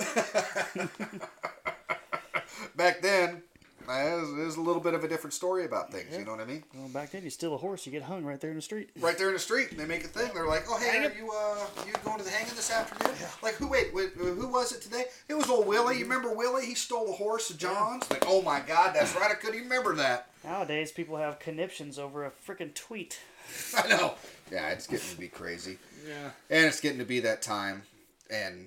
Back then, there's, there's a little bit of a different story about things. You know what I mean? Well, back then, you steal a horse, you get hung right there in the street. Right there in the street, and they make a thing. They're like, "Oh, hey, are you uh, you going to the hanging this afternoon?" Yeah. Like, who? Wait, wait, who was it today? It was old Willie. You remember Willie? He stole a horse of John's. Like, oh my God, that's right. I couldn't even remember that. Nowadays, people have conniptions over a freaking tweet. I know. Yeah, it's getting to be crazy. Yeah. And it's getting to be that time, and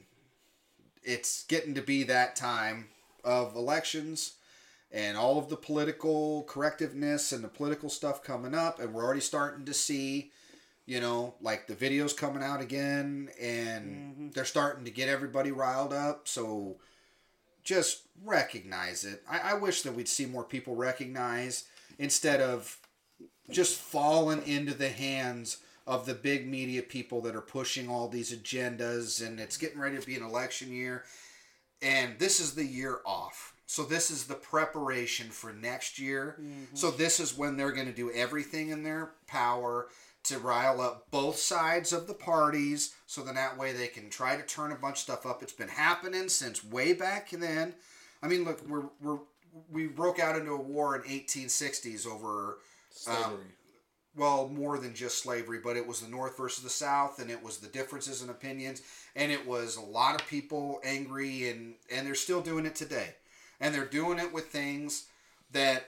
it's getting to be that time of elections. And all of the political correctiveness and the political stuff coming up. And we're already starting to see, you know, like the videos coming out again. And mm-hmm. they're starting to get everybody riled up. So just recognize it. I, I wish that we'd see more people recognize instead of just falling into the hands of the big media people that are pushing all these agendas. And it's getting ready to be an election year. And this is the year off. So this is the preparation for next year. Mm-hmm. So this is when they're going to do everything in their power to rile up both sides of the parties. So then that way they can try to turn a bunch of stuff up. It's been happening since way back then. I mean, look, we're we're we broke out into a war in eighteen sixties over slavery. Um, well, more than just slavery, but it was the North versus the South, and it was the differences in opinions, and it was a lot of people angry, and and they're still doing it today. And they're doing it with things that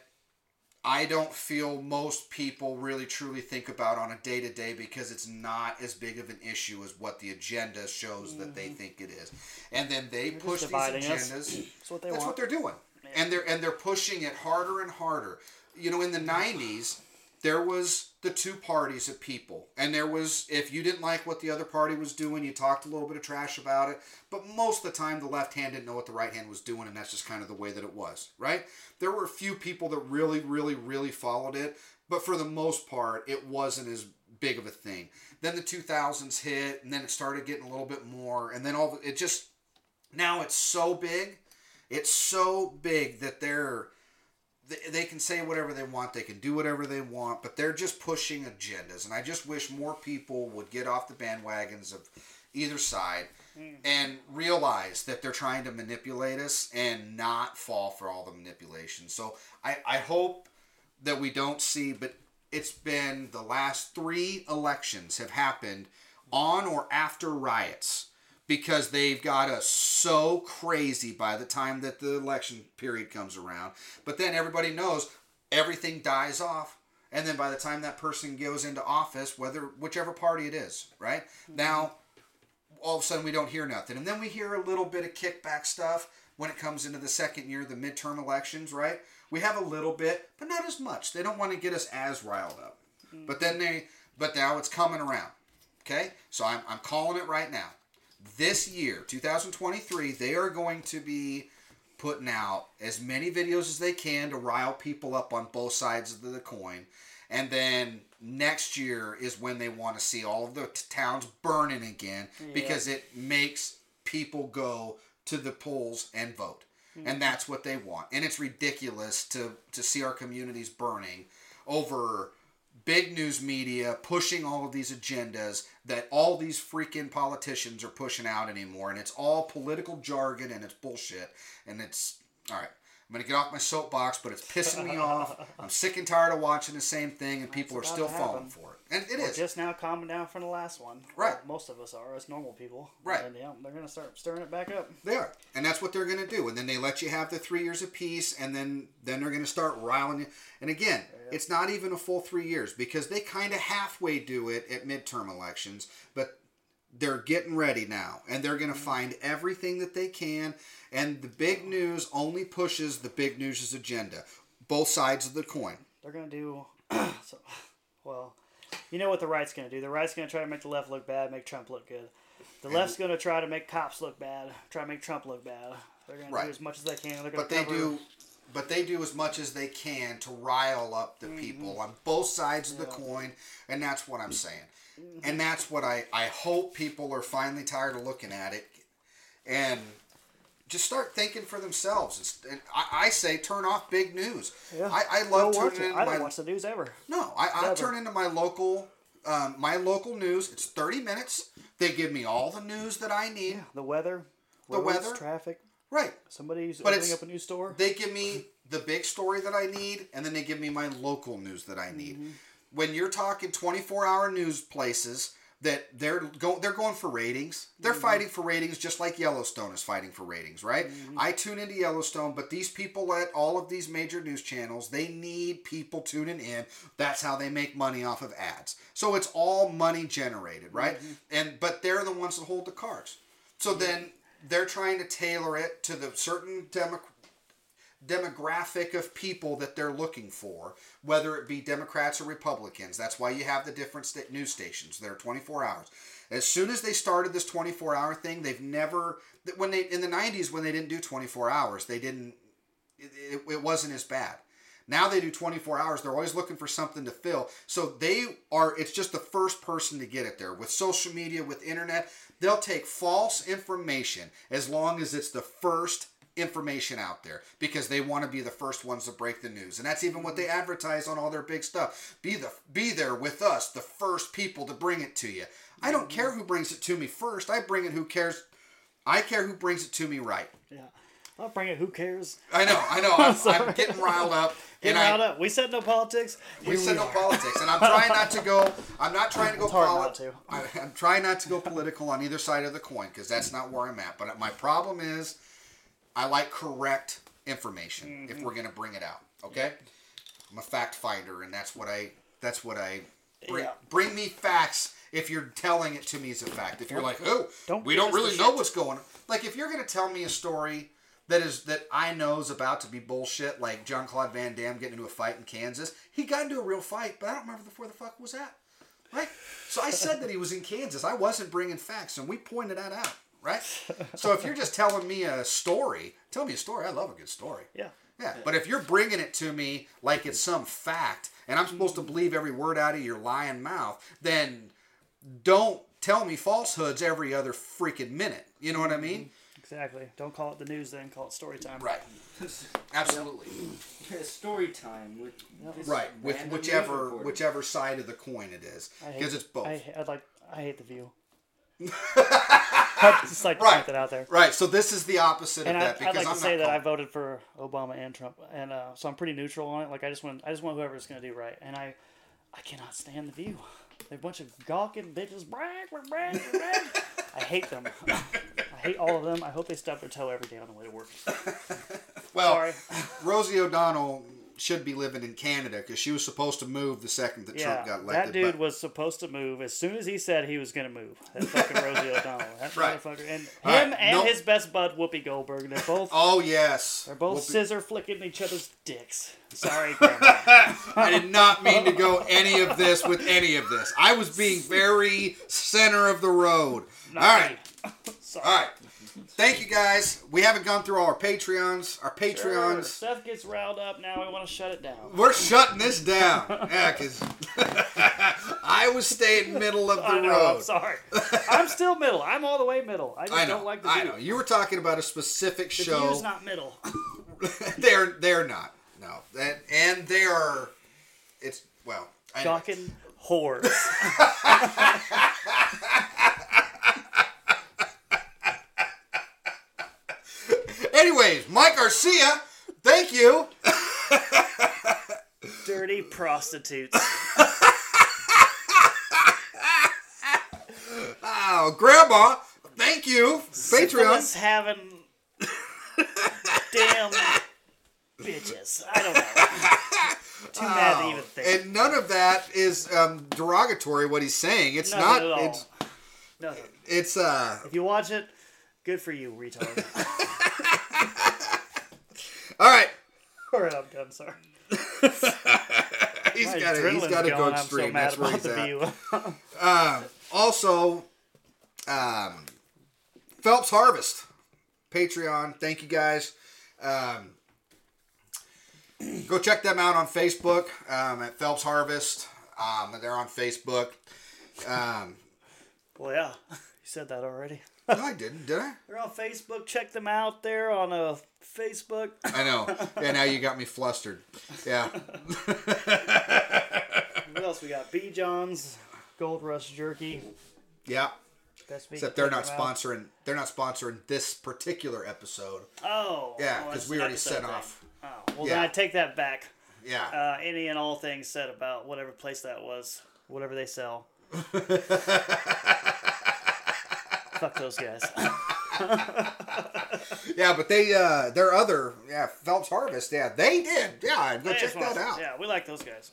I don't feel most people really truly think about on a day-to-day because it's not as big of an issue as what the agenda shows mm-hmm. that they think it is. And then they they're push these agendas. That's what they That's want. what they're doing. Yeah. And they're and they're pushing it harder and harder. You know, in the nineties, there was the two parties of people. And there was, if you didn't like what the other party was doing, you talked a little bit of trash about it. But most of the time, the left hand didn't know what the right hand was doing, and that's just kind of the way that it was, right? There were a few people that really, really, really followed it. But for the most part, it wasn't as big of a thing. Then the two thousands hit, and then it started getting a little bit more. And then all it just, now it's so big. It's so big that they're, they can say whatever they want, they can do whatever they want, but they're just pushing agendas. And I just wish more people would get off the bandwagons of either side mm. and realize that they're trying to manipulate us and not fall for all the manipulation. So I, I hope that we don't see, but it's been the last three elections have happened on or after riots. Because they've got us so crazy by the time that the election period comes around. But then everybody knows everything dies off. And then by the time that person goes into office, whether whichever party it is, right? Mm-hmm. Now, all of a sudden we don't hear nothing. And then we hear a little bit of kickback stuff when it comes into the second year, the midterm elections, right? We have a little bit, but not as much. They don't want to get us as riled up. Mm-hmm. But then they, but now it's coming around. Okay? So I'm, I'm calling it right now. This year, two thousand twenty-three, they are going to be putting out as many videos as they can to rile people up on both sides of the coin. And then next year is when they want to see all of the t- towns burning again yeah. because it makes people go to the polls and vote. Mm-hmm. And that's what they want. And it's ridiculous to, to see our communities burning over big news media pushing all of these agendas that all these freaking politicians are pushing out anymore. And it's all political jargon and it's bullshit. And it's, all right, I'm going to get off my soapbox, but it's pissing me off. I'm sick and tired of watching the same thing and people are still falling for it. And it We're is. just now calming down from the last one. Right. Well, most of us are, as normal people. Right. And yeah, they're going to start stirring it back up. They are. And that's what they're going to do. And then they let you have the three years of peace, and then, then they're going to start riling you. And again, yeah. it's not even a full three years because they kind of halfway do it at midterm elections, but they're getting ready now. And they're going to mm-hmm. find everything that they can. And the big news only pushes the big news' agenda. Both sides of the coin. They're going to do... so, well... You know what the right's going to do. The right's going to try to make the left look bad, make Trump look good. The left's going to try to make cops look bad, try to make Trump look bad. They're going to right. do as much as they can. They're but to they cover... do, but they do as much as they can to rile up the mm-hmm. people on both sides of yeah. the coin, and that's what I'm saying. Mm-hmm. And that's what I, I hope people are finally tired of looking at it, and just start thinking for themselves. And I, I say turn off big news. Yeah. I, I love Don't watch tuning it. in. I don't my, watch the news ever. No, I, I Never. turn into my local, um, my local news. It's thirty minutes. They give me all the news that I need. Yeah, the weather, The roads, weather. traffic. Right. Somebody's But opening it's- up a new store. They give me the big story that I need, and then they give me my local news that I need. Mm-hmm. When you're talking twenty-four hour news places that they're go, they're going for ratings. They're Mm-hmm. fighting for ratings just like Yellowstone is fighting for ratings, right? Mm-hmm. I tune into Yellowstone, but these people at all of these major news channels, they need people tuning in. That's how they make money off of ads. So it's all money generated, right? Mm-hmm. And but they're the ones that hold the cards. So then they're trying to tailor it to the certain demo, demographic of people that they're looking for, whether it be Democrats or Republicans. That's why you have the different sta- news stations that are twenty-four hours. As soon as they started this twenty-four hour thing, they've never, when they, in the nineties when they didn't do twenty-four hours, they didn't, it, it, it wasn't as bad. Now they do twenty-four hours. They're always looking for something to fill. So they are, it's just the first person to get it there. With social media, with internet, they'll take false information as long as it's the first information out there because they want to be the first ones to break the news. And that's even what they advertise on all their big stuff. Be the be there with us, the first people to bring it to you. I don't care who brings it to me first. I bring it who cares. I care who brings it to me right. Yeah. I'll bring it. Who cares? I know, I know. I'm, I'm getting riled up. Get and riled I, up. We said no politics. We Here said no are. politics, and I'm trying not to go. I'm not trying to go. It's hard poli- not to. I, I'm trying not to go political on either side of the coin because that's not where I'm at. But my problem is, I like correct information Mm-hmm. if we're going to bring it out. Okay, I'm a fact finder, and that's what I. That's what I. Bring, Yeah. bring me facts if you're telling it to me as a fact. If you're like, oh, Don't we give don't us the really know shit. what's going on. Like if you're going to tell me a story that is that I know is about to be bullshit, like Jean-Claude Van Damme getting into a fight in Kansas. He got into a real fight, but I don't remember where the fuck was that. Right? So I said that he was in Kansas. I wasn't bringing facts, and we pointed that out. Right? So if you're just telling me a story, tell me a story. I love a good story. Yeah. Yeah, but if you're bringing it to me like it's some fact, and I'm supposed to believe every word out of your lying mouth, then don't tell me falsehoods every other freaking minute. You know what I mean? Exactly. Don't call it the news then. Call it story time. Right. Absolutely. Story time with this Right. With random news whichever reporter. whichever side of the coin it is, I hate- because it's both. I, I like. I hate the View. I'd just like to Right. point that out there. Right. So this is the opposite And of I, that I'd because like I'm to say not that I calling- voted for Obama and Trump, and uh, so I'm pretty neutral on it. Like I just want, I just want whoever's going to do right, and I, I cannot stand the View. They're a bunch of gawking bitches. Brag, brag, brag, brag. I hate them. I hate all of them. I hope they stub their toe every day on the way to work. Well, Sorry. Rosie O'Donnell should be living in Canada because she was supposed to move the second that Yeah, Trump got elected. that dude but- was supposed to move as soon as he said he was going to move. That fucking Rosie O'Donnell. That Right. motherfucker. And him All right, and nope. his best bud, Whoopi Goldberg. They're both Oh yes. they're both Whoopi- scissor flicking each other's dicks. Sorry, Grandma. I did not mean to go any of this with any of this. I was being very center of the road. Not all right. me. Sorry. All right. Thank you guys. We haven't gone through all our Patreons. Our Sure, Patreons. Seth gets riled up now. We want to shut it down. We're shutting this down. Yeah, because I was staying middle of the I know. road. I'm sorry. I'm still middle. I'm all the way middle. I just I know. don't like the I View. know. You were talking about a specific The show. View's not middle. they're they're not. No. And, and they are. It's well. anyway. Gawking whores. Anyways, Mike Garcia. Thank you. Dirty prostitutes. Oh, Grandma. Thank you. Patreon. Syphilis having damn bitches. I don't know. Too mad to even think. And none of that is um, derogatory. What he's saying. It's Nothing not. at all. It's Nothing. it's uh. If you watch it, good for you, retard. All right. All right, I'm done. Sorry. He's My got to. He's adrenaline's got to go going. extreme. I'm so mad That's where about he's the at. View. Um, also, um, Phelps Harvest, Patreon. Thank you guys. Um, go check them out on Facebook um, at Phelps Harvest. Um, they're on Facebook. Um, Well, yeah, you said that already. No, I didn't. Did I? They're on Facebook. Check them out there on uh, Facebook. I know. Yeah, now you got me flustered. Yeah. What else we got? B. John's Gold Rush Jerky. Yeah. Best vegan Except they're not check them out. sponsoring. They're not sponsoring this particular episode. Oh. Yeah, oh, because it's we an already episode set thing. off. Oh, well, Yeah. then I take that back. Yeah. Uh, any and all things said about whatever place that was, whatever they sell. Fuck those guys. Yeah, but they, uh, their other, yeah, Phelps Harvest, yeah, they did. Yeah, go They check just want- that out. Yeah, we like those guys.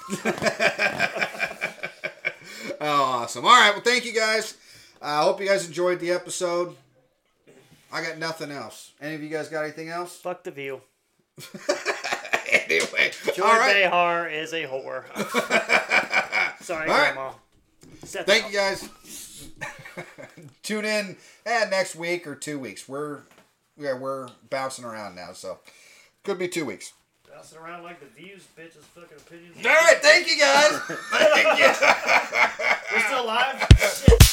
Oh, awesome. All right, well, thank you guys. I uh, hope you guys enjoyed the episode. I got nothing else. Any of you guys got anything else? Fuck the view. Anyway, Joy all right. Behar is a whore. Sorry, All right. Grandma. Set Thank the- you guys. Tune in and next week or two weeks. We're yeah we're bouncing around now, so could be two weeks. Bouncing around like the views, bitches, fucking opinions. All right, thank you guys. Thank you. We're still live? Shit.